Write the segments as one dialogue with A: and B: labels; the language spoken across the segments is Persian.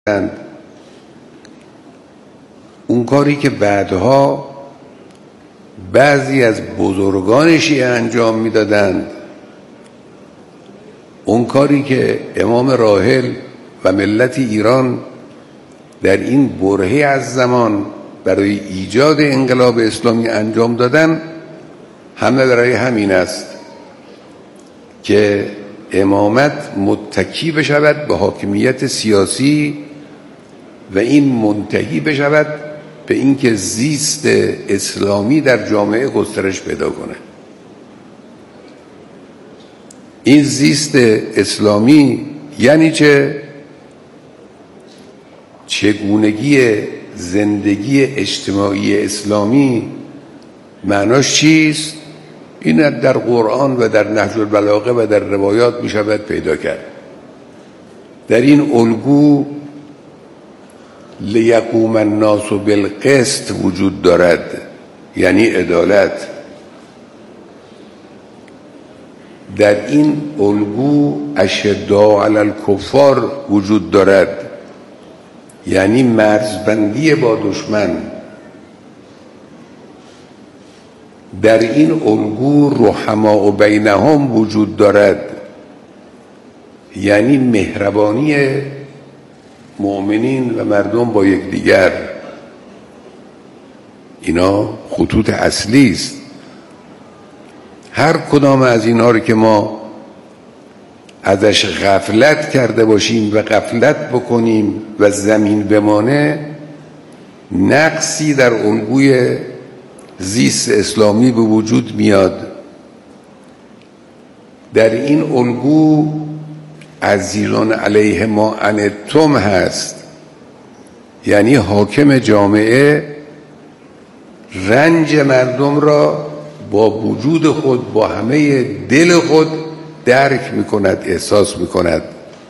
A: اون کاری که بعدها بعضی از بزرگان شیعه انجام میدادند، اون کاری که امام راحل و ملت ایران در این برهه از زمان برای ایجاد انقلاب اسلامی انجام دادن، همه برای همین است که امامت متکی بشود به حاکمیت سیاسی و این منتهی بشود به اینکه زیست اسلامی در جامعه گسترش پیدا کنه. این زیست اسلامی یعنی چگونگی زندگی اجتماعی اسلامی معناش چیست؟ این در قرآن و در نهج البلاغه و در روایات می شود پیدا کرد. در این الگو لیقوم الناس بالقسط وجود دارد، یعنی عدالت. در این الگو اشداء علی الکفار وجود دارد، یعنی مرزبندی با دشمن. در این الگو رحماء بینهم وجود دارد، یعنی مهربانی مؤمنین و مردم با یکدیگر. اینا خطوط اصلی است. هر کدام از اینها رو که ما ازش غفلت کرده باشیم و غفلت بکنیم و زمین بمانه، نقصی در الگوی زیست اسلامی به وجود میاد. در این الگو عزیزان علیه ما عنتم هست، یعنی حاکم جامعه رنج مردم را با وجود خود، با همه دل خود درک میکند، احساس میکند.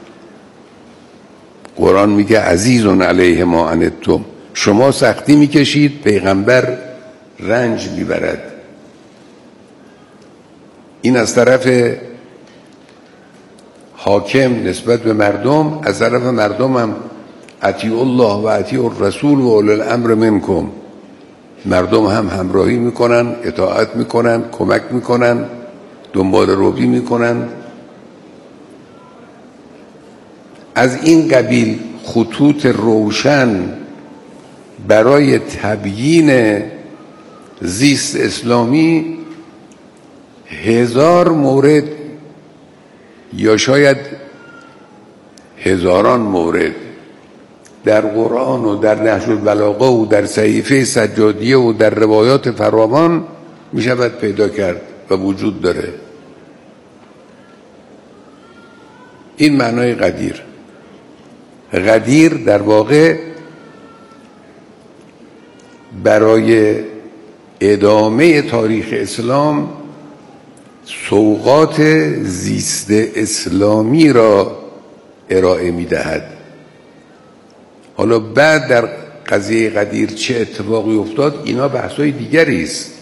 A: قرآن میگه عزیزان علیه ما عنتم، شما سختی میکشید، پیغمبر رنج میبرد. این از طرف حاکم نسبت به مردم. از طرف مردم هم اطیعوا الله و اطیعوا الرسول و اولی الامر منکم. مردم هم همراهی میکنن، اطاعت میکنن، کمک میکنن، دنبال روی میکنن. از این قبیل خطوط روشن برای تبیین زیست اسلامی 1000 مورد یا شاید هزاران مورد در قرآن و در نهج البلاغه و در صحیفه سجادیه و در روایات فراوان می شود پیدا کرد و وجود داره. این معنای قدیر. قدیر در واقع برای ادامه تاریخ اسلام سوغات زیست اسلامی را ارائه می دهد. حالا بعد در قضیه قدیر چه اتفاقی افتاد، اینا بحثای دیگری است.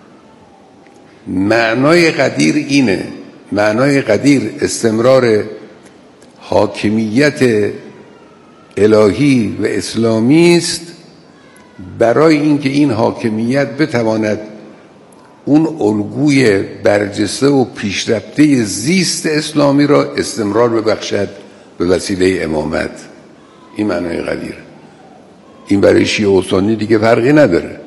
A: معنای قدیر اینه، معنای قدیر استمرار حاکمیت الهی و اسلامی است، برای اینکه این حاکمیت بتواند اون الگوی برجسته و پیشرفته زیست اسلامی را استمرار ببخشد به وسیله امامت. این معنای قدیر. این برای شیعه و سنی دیگه فرقی نداره.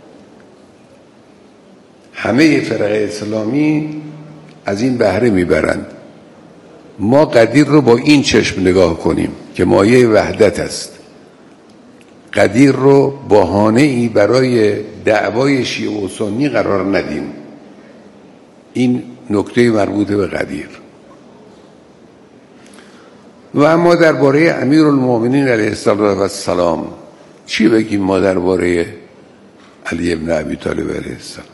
A: همه فرق اسلامی از این بهره میبرند. ما قدیر رو با این چشم نگاه کنیم که مایه وحدت است. قدیر رو بهانه‌ای برای دعوای شیعه و سنی قرار ندیم. این نکته مربوط به قدیر. و اما درباره امیرالمومنین علیه السلام چی بگیم؟ ما درباره علی بن ابی طالب علیه السلام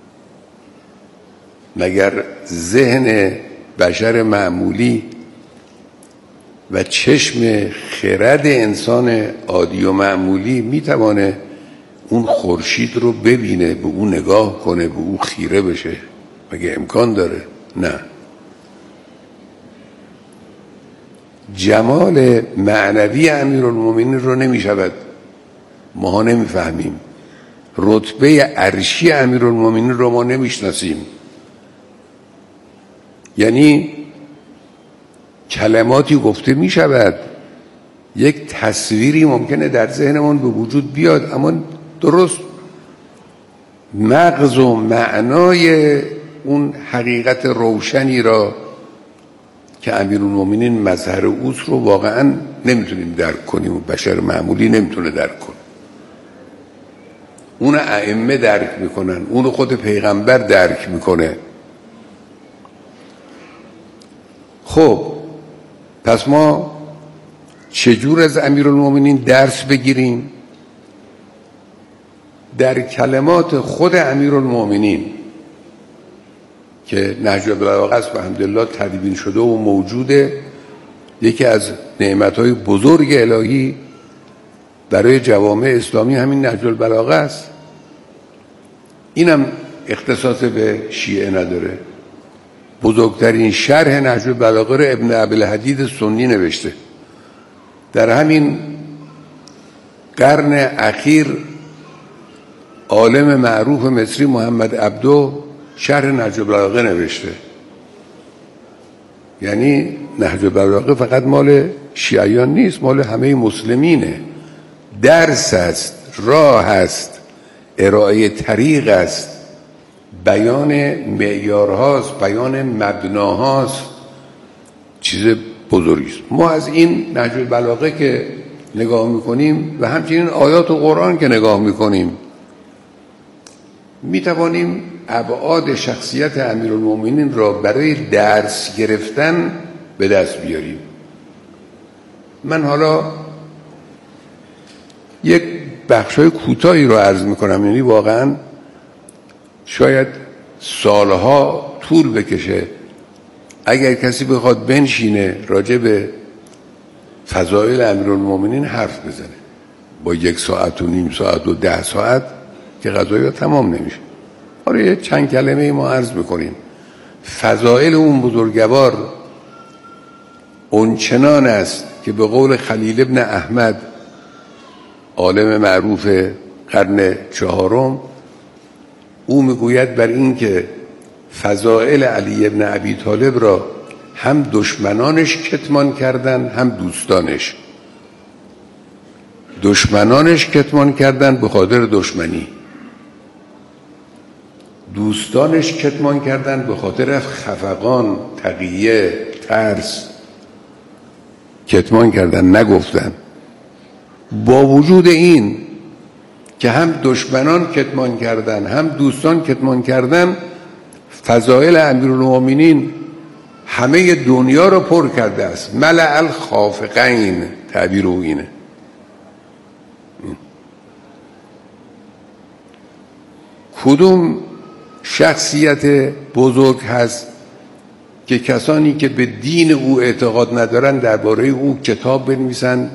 A: مگر ذهن بشر معمولی و چشم خرد انسان عادی و معمولی میتوانه اون خورشید رو ببینه، به اون نگاه کنه، به اون خیره بشه؟ مگه امکان داره؟ نه. جمال معنوی امیرالمومنین رو نمیشود، ما نمیفهمیم. رتبه عرشی امیرالمومنین رو ما نمیشناسیم. یعنی کلماتی گفته میشود، یک تصویری ممکنه در ذهنمون به وجود بیاد، اما درست مغز و معنای اون حقیقت روشنی را که امیرالمومنین مظهر اوست رو واقعا نمیتونیم درک کنیم و بشر معمولی نمیتونه درک کنه. اون ائمه درک میکنن، اون خود پیغمبر درک میکنه. خب پس ما چجور از امیرالمومنین درس بگیریم؟ در کلمات خود امیرالمومنین که نهج البلاغه است و الحمدلله تدوین شده و موجوده، یکی از نعمتهای بزرگ الهی برای جوامع اسلامی همین نهج البلاغه است. اینم اختصاص به شیعه نداره. بزرگترین شرح نهج البلاغه رو ابن ابی‌الحدید سنی نوشته. در همین قرن اخیر عالم معروف مصری محمد عبدو شرح نهج البلاغه نوشته. یعنی نهج البلاغه فقط مال شیعیان نیست، مال همه مسلمینه. درس است، راه است، ارائه طریق است، بیان معیارهاست، بیان مبناهاست، چیز بزرگی است. ما از این نهج البلاغه که نگاه میکنیم و همچنین آیات قرآن که نگاه میکنیم میتوانیم ابعاد شخصیت امیرالمومنین را برای درس گرفتن به دست بیاریم. من حالا یک بخشای کوتاهی رو عرض میکنم، یعنی واقعا شاید سالها طول بکشه اگر کسی بخواد بنشینه راجع به فضائل امیرالمومنین حرف بزنه. با 1 ساعت و نیم ساعت و 10 ساعت که قضایا تمام نمیشه. آره یه چند کلمه ما عرض میکنیم. فضائل اون بزرگوار اونچنان است که به قول خلیل ابن احمد عالم معروف قرن 4، او میگوید بر این که فضائل علی ابن ابی طالب را هم دشمنانش کتمان کردن هم دوستانش. دشمنانش کتمان کردن به خاطر دشمنی، دوستانش کتمان کردن به خاطر خفقان، تقیه، ترس. کتمان کردن، نگفتن. با وجود این که هم دشمنان کتمان کردن هم دوستان کتمان کردن، فضائل امیرالمومنین همه دنیا رو پر کرده است. ملأ الخافقین، تعبیر او اینه. کدوم شخصیت بزرگ هست که کسانی که به دین او اعتقاد ندارن درباره او کتاب بنویسن،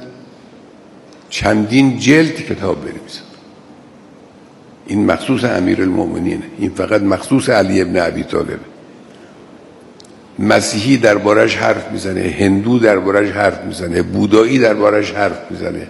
A: چندین جلد کتاب بنویسن؟ این مخصوص امیرالمومنینه، این فقط مخصوص علی ابن ابی طالب. مسیحی دربارش حرف میزنه، هندو دربارش حرف میزنه، بودایی دربارش حرف میزنه.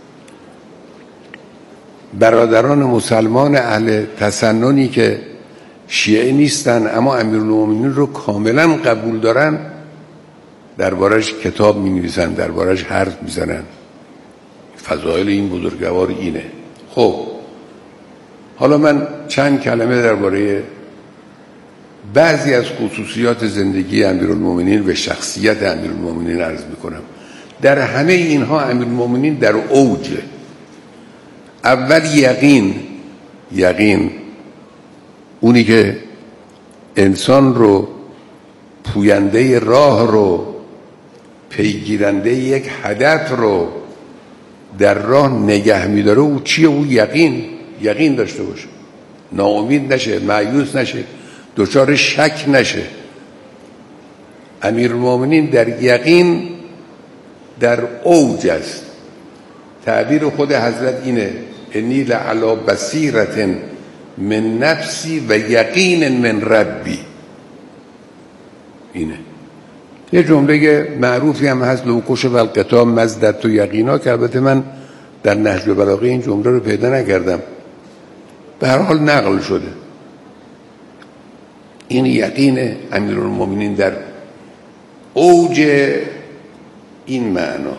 A: برادران مسلمان اهل تسننی که شیعه نیستن اما امیرالمومنین رو کاملا قبول دارن دربارش کتاب می‌نویسن، دربارش حرف میزنن. فضائل این بزرگوار اینه. خب حالا من چند کلمه درباره بعضی از خصوصیات زندگی امیرالمومنین و شخصیت امیرالمومنین عرض میکنم. در همه اینها امیرالمومنین در اوجه. اول یقین، اونی که انسان رو پوینده راه رو، پیگیرنده یک هدف رو در راه نگه میداره. او چیه؟ او یقین داشته باشه، ناامید نشه، مایوس نشه، دچار شک نشه. امیرالمومنین در یقین در اوج است. تعبیر خود حضرت اینه: انی لعلی بصیرة من نفسی و یقین من ربی. اینه یه جمله معروفی هم هست لوکش و القطاع مزدت و یقینا، که البته من در نهج البلاغه این جمله رو پیدا نکردم، به هر حال نقل شده. این یقین امیرالمومنین در اوج این معنا.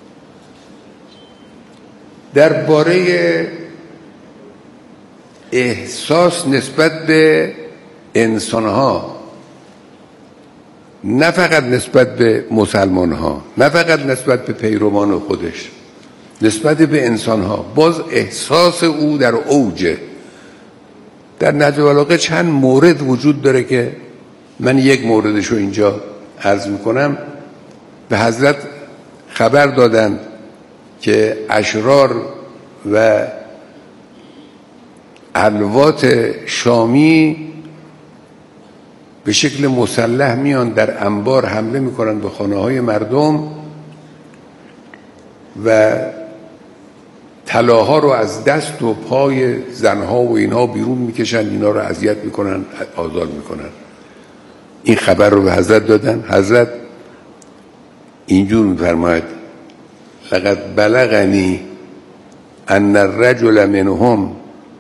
A: درباره احساس نسبت به انسانها، نه فقط نسبت به مسلمانها، نه فقط نسبت به پیروان خودش، نسبت به انسانها باز احساس او در اوجه. در نهج البلاغه چند مورد وجود داره که من یک موردش رو اینجا عرض میکنم. به حضرت خبر دادند که اشرار و الوات شامی به شکل مسلح میان در انبار حمله میکنن به خانه های مردم و طلاها رو از دست و پای زنها و اینها بیرون میکشن، اینا رو اذیت میکنن، آزار میکنن. این خبر رو به حضرت دادن. حضرت اینجور میفرماید لقد بلغنی ان الرجل منهم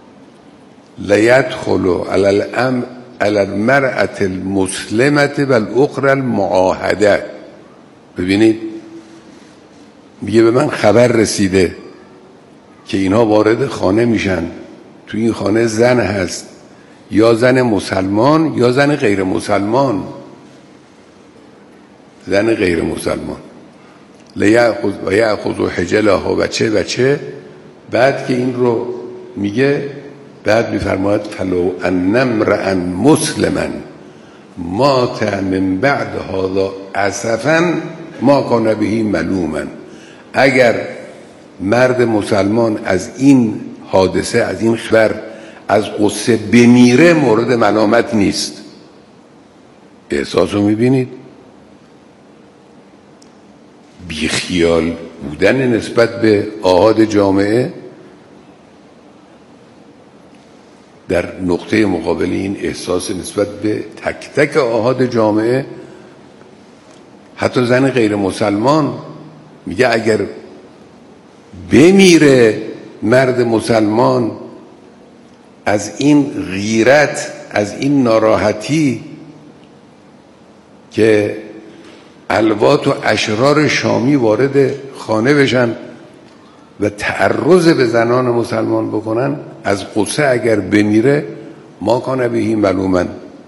A: لیدخل علی المرأة المسلمة والاخرى المعاهده. ببینید میگه به من خبر رسیده که اینها وارد خانه میشن، تو این خانه زن هست، یا زن مسلمان یا زن غیر مسلمان، زن غیر مسلمان، و یأخذ حجلها و چه. بعد که این رو میگه، بعد میفرماید فلو ان امرأ مسلما مات من بعد هذا اسفا ما کان به ملوما. اگر مرد مسلمان از این حادثه، از این خبر، از قصه بمیره مورد ملامت نیست. احساس رو میبینید؟ بیخیال بودن نسبت به آحاد جامعه در نقطه مقابل این احساس نسبت به تک تک آحاد جامعه. حتی زن غیر مسلمان میگه اگر بمیره مرد مسلمان از این غیرت، از این ناراحتی که الوات و اشرار شامی وارد خانه بشن و تعرض به زنان مسلمان بکنن، از قصه اگر بمیره ما کان به ملوما،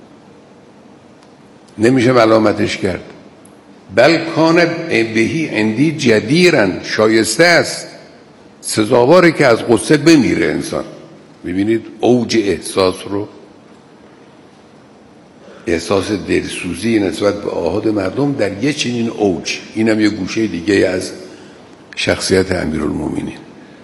A: نمیشه ملامتش کرد. بل کان بهی عندی جدیرن، شایسته است، سزاواره که از قصه بمیره انسان. میبینید اوج احساس رو، احساس دلسوزی نسبت به آحاد مردم در یه چنین اوج. اینم یه گوشه دیگه از شخصیت امیرالمومنین.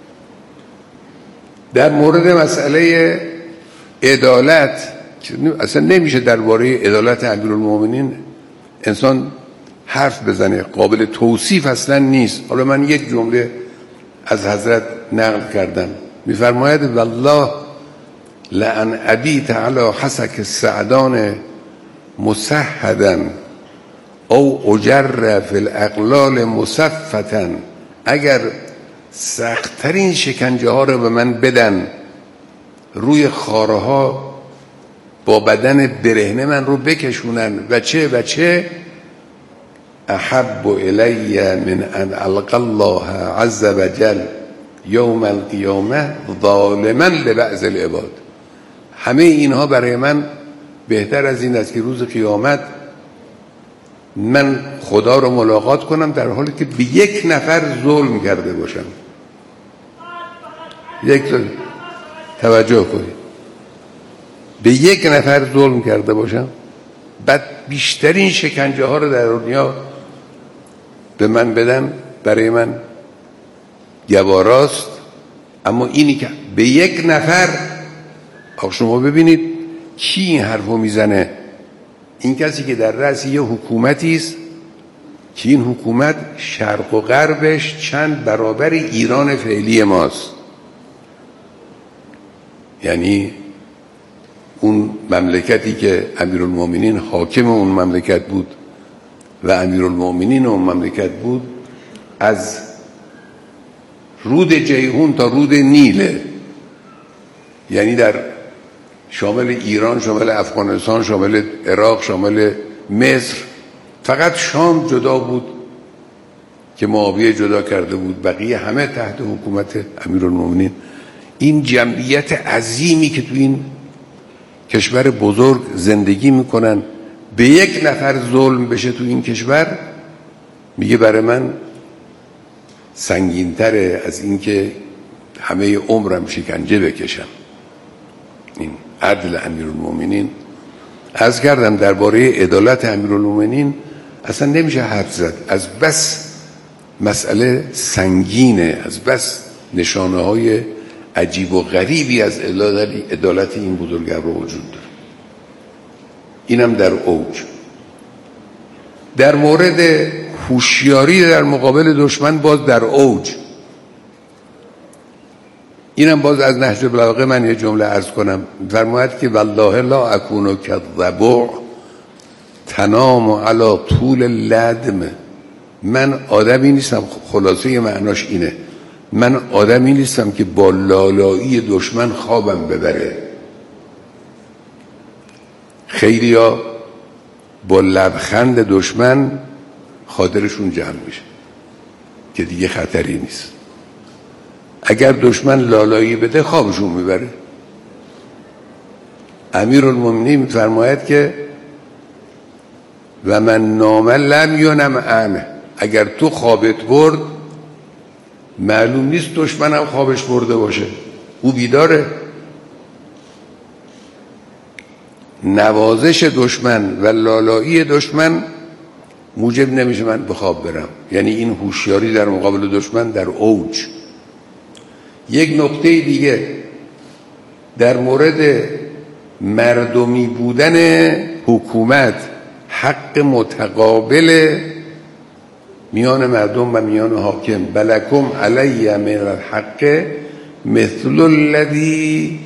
A: در مورد مسئله عدالت، اصلا نمیشه درباره عدالت امیرالمومنین انسان حرف بزنه، قابل توصیف اصلا نیست. حالا من یک جمله از حضرت نقل کردم، میفرماید والله لأن ابیت علی حسک السعدان مسحدا او اجر فی الاقلال مصفتا. اگر سخت‌ترین شکنجه ها رو به من بدن، روی خارها با بدن برهنه من رو بکشونن و چه احب الی من ان القی الله عز وجل یوم القیامه ظالما لبعض العباد. همه اینها برای من بهتر از این است که روز قیامت من خدا رو ملاقات کنم در حالی که به یک نفر ظلم کرده باشم. توجه کنید، به یک نفر ظلم کرده باشم، بعد بیشترین شکنجه ها رو در دنیا به من بدن، برای من گواراست. اما اینی که به یک نفر، شما ببینید کی این حرفو میزنه؟ این کسی که در رأس یه حکومتی است که این حکومت شرق و غربش چند برابر ایران فعلی ماست. یعنی اون مملکتی که امیرالمومنین حاکم اون مملکت بود و امیرالمؤمنین اون مملکت بود از رود جیهون تا رود نیل، یعنی در شامل ایران، شامل افغانستان، شامل عراق، شامل مصر. فقط شام جدا بود که معاویه جدا کرده بود، بقیه همه تحت حکومت امیرالمؤمنین. این جمعیت عظیمی که تو این کشور بزرگ زندگی میکنن، به یک نفر ظلم بشه تو این کشور، میگه برای من سنگین‌تره از این که همه عمرم شکنجه بکشم. این عدل امیرالمؤمنین. عرض کردم درباره عدالت امیرالمؤمنین اصلا نمیشه حرف زد، از بس مسئله سنگینه، از بس نشانه های عجیب و غریبی از عدالت این بزرگوار وجود داره. اینم در اوج. در مورد هوشیاری در مقابل دشمن باز در اوج. اینم باز از نهج البلاغه من یه جمله عرض کنم. فرماید که والله لا اکون کالضبع تنام علی طول اللدم. من آدمی نیستم، خلاصه معناش اینه، من آدمی نیستم که با لالایی دشمن خوابم ببره. خیلیا با لبخند دشمن خاطرشون جمع میشه که دیگه خطری نیست. اگر دشمن لالایی بده خوابشون میبره. امیرالمؤمنین میفرماید که و من نام لم ینم عنه، اگر تو خوابت برد معلوم نیست دشمنم خوابش برده باشه، او بیداره. نوازش دشمن و لالایی دشمن موجب نمیشه من به خواب برم. یعنی این هوشیاری در مقابل دشمن در اوج. یک نکته دیگه در مورد مردمی بودن حکومت، حق متقابل میان مردم و میان حاکم. بلکم علی من الحق مثل الذی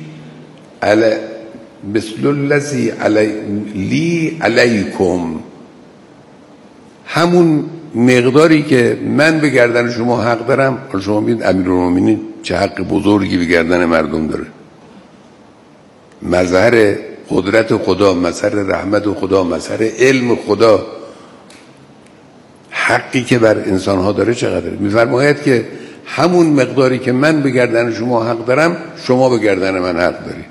A: لی علیکم. همون مقداری که من به گردن شما حق دارم. شما ببینید امیرالمؤمنین چه حق بزرگی به گردن مردم داره. مظهر قدرت خدا، مظهر رحمت خدا، مظهر علم خدا، حقی که بر انسانها داره چقدره. میفرماید که همون مقداری که من به گردن شما حق دارم شما به گردن من حق داری.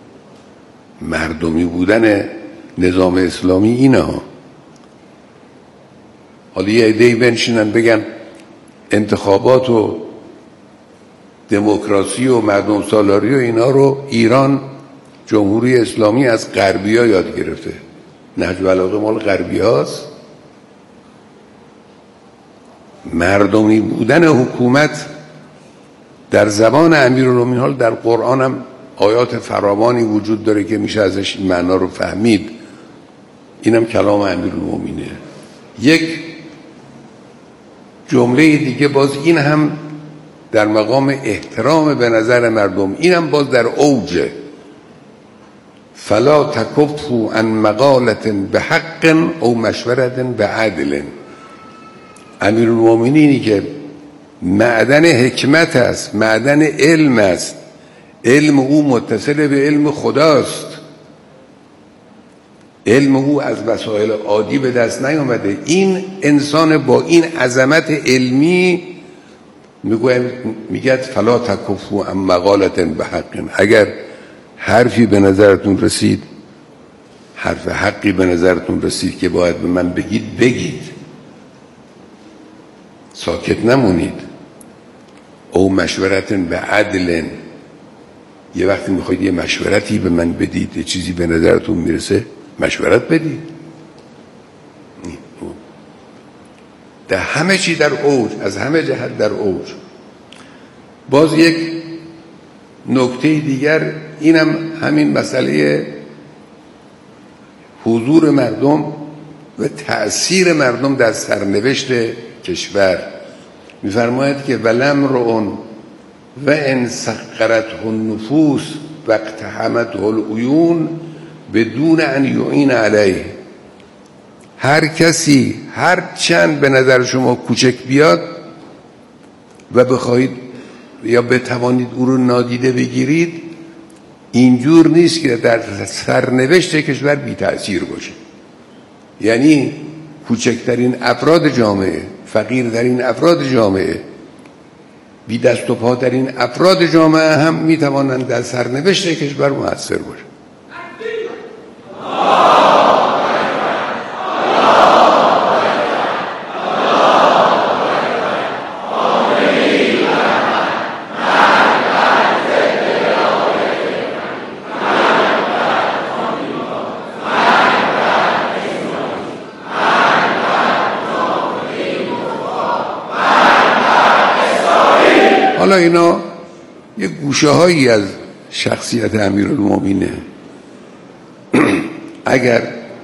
A: مردمی بودن نظام اسلامی اینه ها. حالا یه عده‌ای بنشینن بگن انتخابات و دموکراسی و مردم سالاری و اینا رو ایران جمهوری اسلامی از غربی ها یاد گرفته. نهج البلاغه مال غربی هاست. مردمی بودن حکومت در زبان امیرالمؤمنین، حال در قرآن هم آیات فراوانی وجود داره که میشه ازش این معنا رو فهمید. اینم کلام امیرالمؤمنینه. یک جمله دیگه باز این هم در مقام احترام به نظر مردم، اینم باز در اوجه. فلا تکفوا عن مقالة بحق او مشورة بعدل. امیرالمؤمنینی که معدن حکمت است، معدن علم است، علم او متصل به علم خداست، علم او از وسایل عادی به دست نیامده. این انسان با این عظمت علمی میگه فلا تکفوا عن مقالة بحق. اگر حرفی به نظرتون رسید، حرف حقی به نظرتون رسید که باید به من بگید، بگید، ساکت نمونید. او مشورت به عدل. یه وقتی میخواید یه مشورتی به من بدید، یه چیزی به نظرتون میرسه، مشورت بدید. در همه چی در اوج، از همه جهت در اوج. باز یک نکته دیگر اینم همین مسئله حضور مردم و تأثیر مردم در سرنوشت کشور. میفرماید که ولم رؤون و ان سقرته النفوس و اقتحمته العیون بدون ان یعین علیه. هر کسی هر چند به نظر شما کوچک بیاد و بخواید یا بتوانید او رو نادیده بگیرید، اینجور نیست که در سرنوشت کشور بی تأثیر باشه. یعنی کوچکترین افراد جامعه، فقیرترین افراد جامعه، بی دست و پاترین افراد جامعه هم میتوانند در سرنوشت کشور مؤثر باشه. حالا اینا یه گوشه هایی از شخصیت امیرالمومنینه. اگر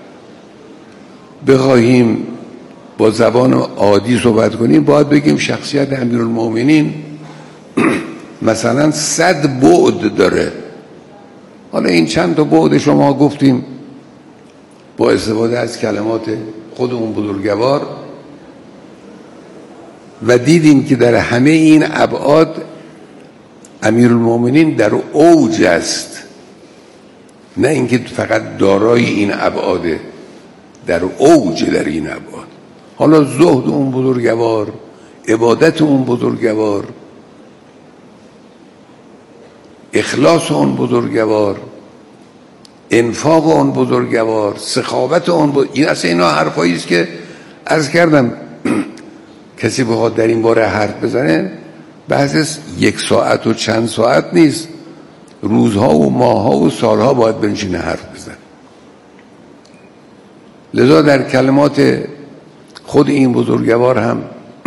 A: بخواهیم با زبان عادی صحبت کنیم باید بگیم شخصیت امیرالمومنین مثلا 100 بعد داره. حالا این چند تا بعد شما گفتیم با استفاده از کلمات خودمون بزرگوار و دیدیم که در همه این ابعاد امیرالمومنین در اوج است، نه اینکه فقط دارای این ابعاده، در اوج در این ابعاد. حالا زهد اون بزرگوار، عبادت اون بزرگوار، اخلاص اون بزرگوار، انفاق اون بزرگوار، سخاوت اون این اصلا اینا حرفایی است که عرض کردم کسی بخواد در این باره حرف بزنه بحث 1 ساعت و چند ساعت نیست، روزها و ماهها و سالها باید بنشینه حرف بزنه. لذا در کلمات خود این بزرگوار هم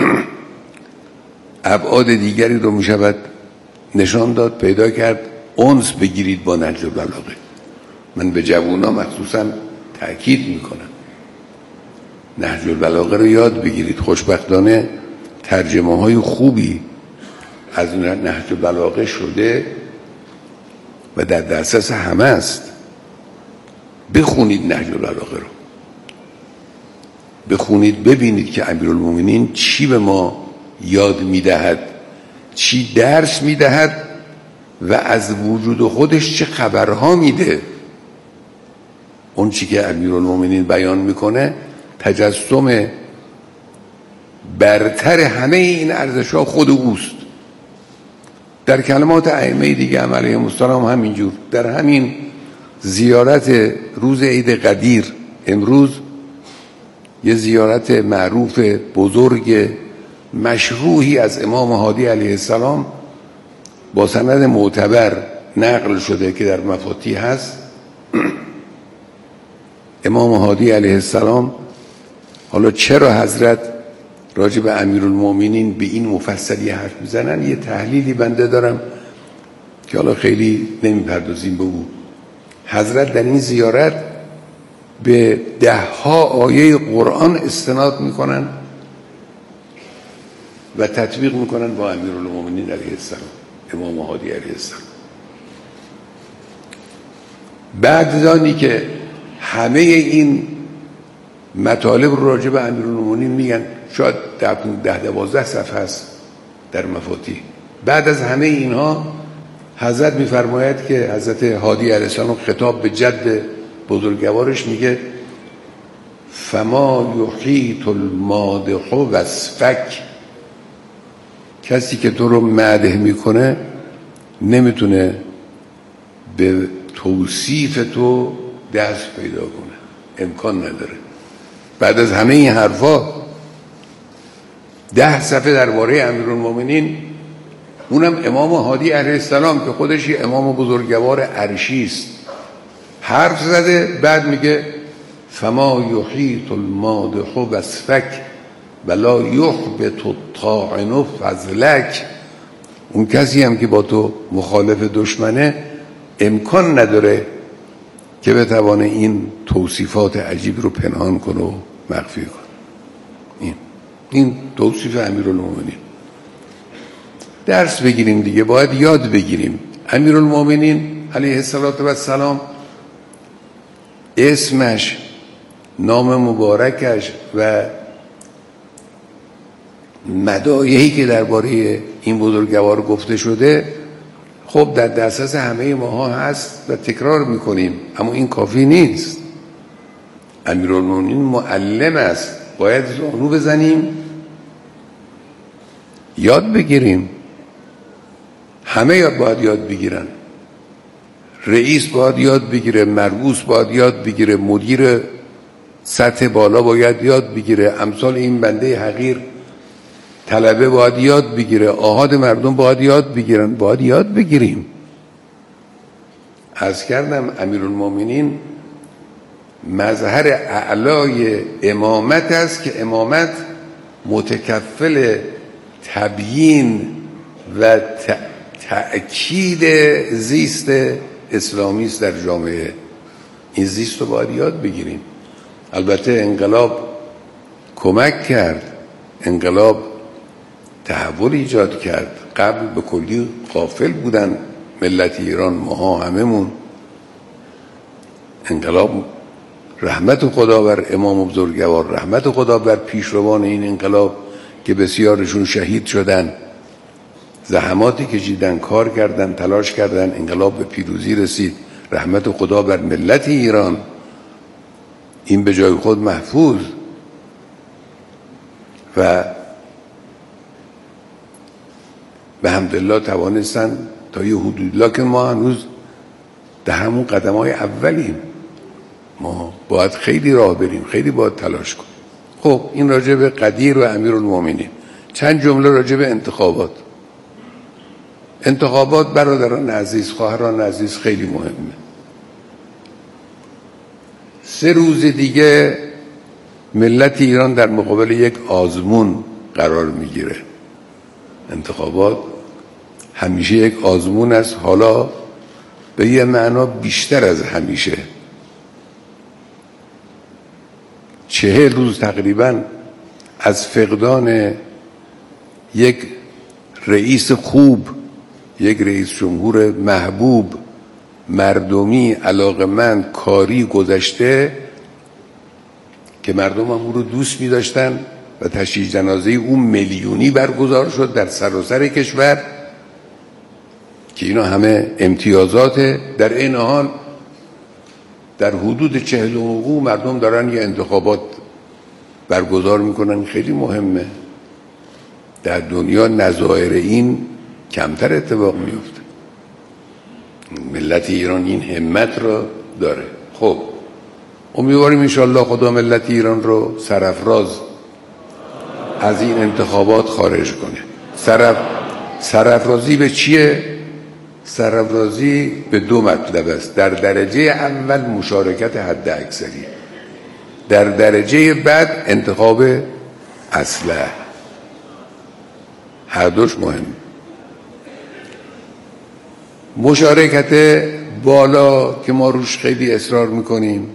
A: ابعاد دیگری رو می شود نشان داد، پیدا کرد. انس بگیرید با نهج البلاغه. من به جوونا مخصوصا تأکید می کنم نهج البلاغه رو یاد بگیرید. خوشبختانه ترجمه های خوبی از نهج البلاغه شده و در دسترس همه است. بخونید نهج البلاغه رو، بخونید ببینید که امیرالمومنین چی به ما یاد میدهد، چی درس میدهد و از وجود خودش چه خبرها میده. اون چی که امیرالمومنین بیان میکنه تجسم برتر همه این ارزش‌ها خود اوست. در کلمات ائمه دیگه علیهم السلام همینجور. در همین زیارت روز عید قدیر امروز یه زیارت معروف بزرگ مشروحی از امام هادی علیه السلام با سند معتبر نقل شده که در مفاتیح هست. امام هادی علیه السلام، حالا چرا حضرت راجع به امیرالمومنین به این مفصلی حرف میزنن، یه تحلیلی بنده دارم که حالا خیلی نمیپردازیم به او. حضرت در این زیارت به 10 آیه قرآن استناد میکنن و تطبیق میکنن با امیرالمومنین علیه السلام، امام هادی علیه السلام. بعد زانی که همه این مطالب رو راجع به امیرالمومنین میگن، شاید 10-12 صفحه است در مفاتیح. بعد از همه اینها حضرت میفرماید که حضرت هادی علیه السلام خطاب به جد بزرگوارش میگه فما یحیط المادح وصفک، کسی که تو رو مدح میکنه نمیتونه به توصیف تو دست پیدا کنه، امکان نداره. بعد از همه این حرفا 10 صفحه درباره امیرالمومنین، اونم امام هادی علیه السلام که خودش امام بزرگوار عرشی است حرف زده. بعد میگه فما یحیط المادح وصفک ولا یحبط الطاعن فضلک، اون کسی هم که با تو مخالف دشمنه امکان نداره که بتوانه این توصیفات عجیب رو پنهان کنه و مخفی کنه. این توصیف امیرالمومنین. درس بگیریم دیگه، باید یاد بگیریم. امیرالمومنین علیه السلام اسمش نام مبارکش و مدایحی که درباره این بزرگوار گفته شده خب در دسترس همه ماها هست و تکرار میکنیم، اما این کافی نیست. امیرالمومنین معلم است، باید زانو بزنیم یاد بگیریم. همه باید یاد بگیرن. رئیس باید یاد بگیره، مرئوس باید یاد بگیره، مدیر سطح بالا باید یاد بگیره، امثال این بنده حقیر طلبه باید یاد بگیره، آحاد مردم باید یاد بگیرن، باید یاد بگیریم. عرض کردم امیرالمومنین مظهر اعلای امامت است که امامت متکفل تبیین و تأکید زیست اسلامی است در جامعه. این زیست رو باید یاد بگیریم. البته انقلاب کمک کرد، انقلاب تحول ایجاد کرد. قبل به کلی غافل بودن ملت ایران، ماها هممون. انقلاب رحمت خدا بر امام بزرگوار، رحمت خدا بر پیشروان این انقلاب که بسیارشون شهید شدن، زحماتی کشیدن، کار کردن، تلاش کردن، انقلاب به پیروزی رسید. رحمت خدا بر ملت ایران، این به جای خود محفوظ. و به حمدالله توانستن تا یه حدودی، لکن ما هنوز در همون قدم‌های اولیم. ما باید خیلی راه بریم، خیلی باید تلاش کنیم. خب این راجع به قدیر و امیرالمومنین. چند جمله راجع به انتخابات. انتخابات برادران عزیز، خواهران عزیز، خیلی مهمه. 3 روز دیگه ملت ایران در مقابل یک آزمون قرار میگیره. انتخابات همیشه یک آزمون است، حالا به یه معنا بیشتر از همیشه. 40 روز تقریبا از فقدان یک رئیس خوب، یک رئیس جمهور محبوب، مردمی، علاقمند، کاری گذشته که مردم هم او رو دوست می داشتن و تشییع جنازه اون میلیونی برگزار شد در سراسر کشور که اینا همه امتیازاته. در این حال در حدود 40 حقوق مردم دارن یه انتخابات برگزار میکنن. خیلی مهمه. در دنیا نظایر این کمتر اتفاق میفته. ملت ایران این همت را داره. خب امیدواریم انشاءالله خدا ملت ایران رو سرافراز از این انتخابات خارج کنه. سرافرازی به چیه؟ سرافرازی به 2 مطلب است. در درجه اول مشارکت حد اکثری، در درجه بعد انتخاب اصلح. هر دوش مهم. مشارکت بالا که ما روش خیلی اصرار میکنیم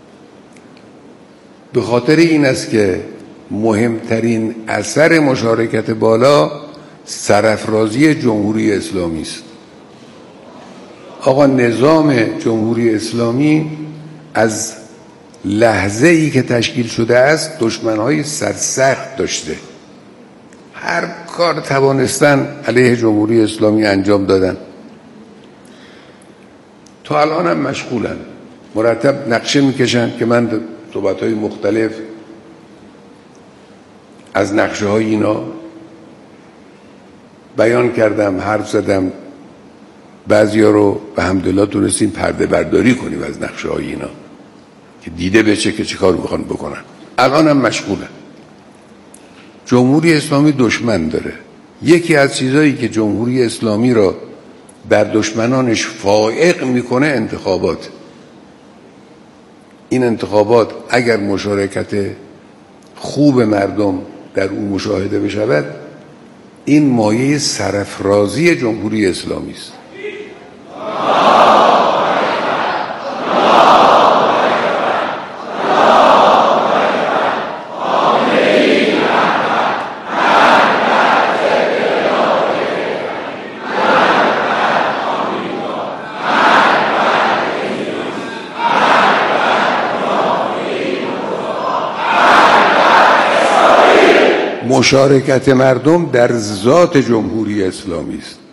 A: به خاطر این است که مهمترین اثر مشارکت بالا سرافرازی جمهوری اسلامی است. آقا نظام جمهوری اسلامی از لحظه ای که تشکیل شده است دشمنهای سرسخت داشته. هر کار توانستن علیه جمهوری اسلامی انجام دادن. تا الان هم مشغولن، مرتب نقشه میکشن که من صحبت‌های مختلف از نقشه های اینا بیان کردم، حرف زدم. بعضیا رو به حمدالله تونستیم پرده برداری کنیم از نقشه های اینا که دیده بشه که چه کار میخوان بکنن. الان هم مشغولن. جمهوری اسلامی دشمن داره. یکی از چیزایی که جمهوری اسلامی را بر دشمنانش فائق میکنه انتخابات. این انتخابات اگر مشارکت خوب مردم در اون مشاهده بشود، این مایه سرافرازی جمهوری اسلامی است. مشارکت مردم در ذات جمهوری اسلامی است.